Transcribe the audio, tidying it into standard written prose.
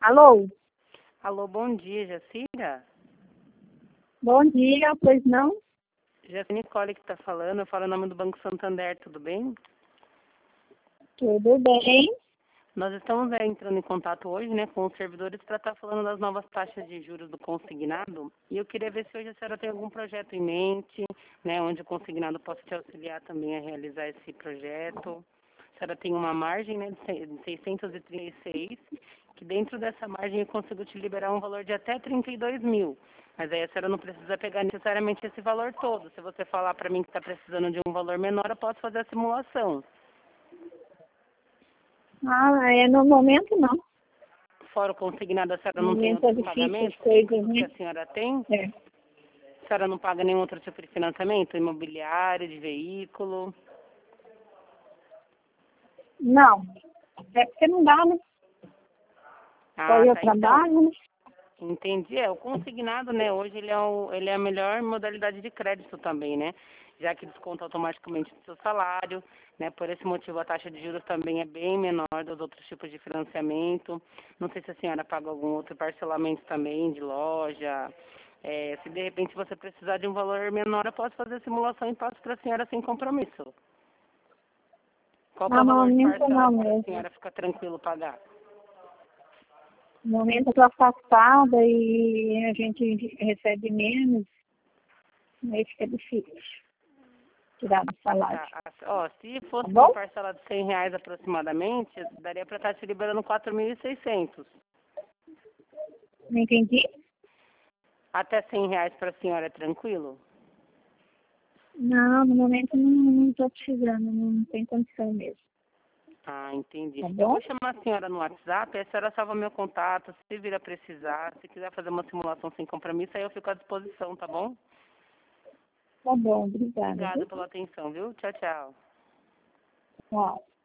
Alô? Alô, bom dia, Jacira? Bom dia, pois não? Jacira Nicole que está falando, eu falo em nome do Banco Santander, tudo bem? Tudo bem? Nós estamos entrando em contato hoje, com os servidores para estar falando das novas taxas de juros do consignado. E eu queria ver se hoje a senhora tem algum projeto em mente, onde o consignado possa te auxiliar também a realizar esse projeto. A senhora tem uma margem, de 636, que dentro dessa margem eu consigo te liberar um valor de até 32 mil. Mas aí a senhora não precisa pegar necessariamente esse valor todo. Se você falar para mim que está precisando de um valor menor, eu posso fazer a simulação. No momento não. Fora o consignado, a senhora No não tem momento é outros difícil as pagamentos coisas, fixos que né? a senhora tem? É. A senhora não paga nenhum outro tipo de financiamento? Imobiliário, de veículo? Não. É porque não dá, né? Só eu Tá. trabalho, né? Entendi. O consignado, hoje ele é a melhor modalidade de crédito também, já que desconta automaticamente do seu salário, por esse motivo a taxa de juros também é bem menor dos outros tipos de financiamento. Não sei se a senhora paga algum outro parcelamento também de loja. Se de repente você precisar de um valor menor, eu posso fazer a simulação e passo para a senhora sem compromisso. Qual que é No o valor de momento parcela não para a mesmo. senhora ficar tranquilo pagar? No momento eu tô afastada e a gente recebe menos, aí fica difícil tirar do salário. Se fosse Tá uma bom? parcela de R$ 100 aproximadamente, daria para estar te liberando 4.600. Não entendi? Até R$ 100 para a senhora é tranquilo? Não, no momento não estou precisando, não tem condição mesmo. Entendi. Tá Eu bom? vou chamar a senhora no WhatsApp, a senhora salva meu contato, se vir a precisar, se quiser fazer uma simulação sem compromisso, aí eu fico à disposição, tá bom? Tá bom, obrigada, Obrigada viu? pela atenção, viu? Tchau, tchau. Tchau.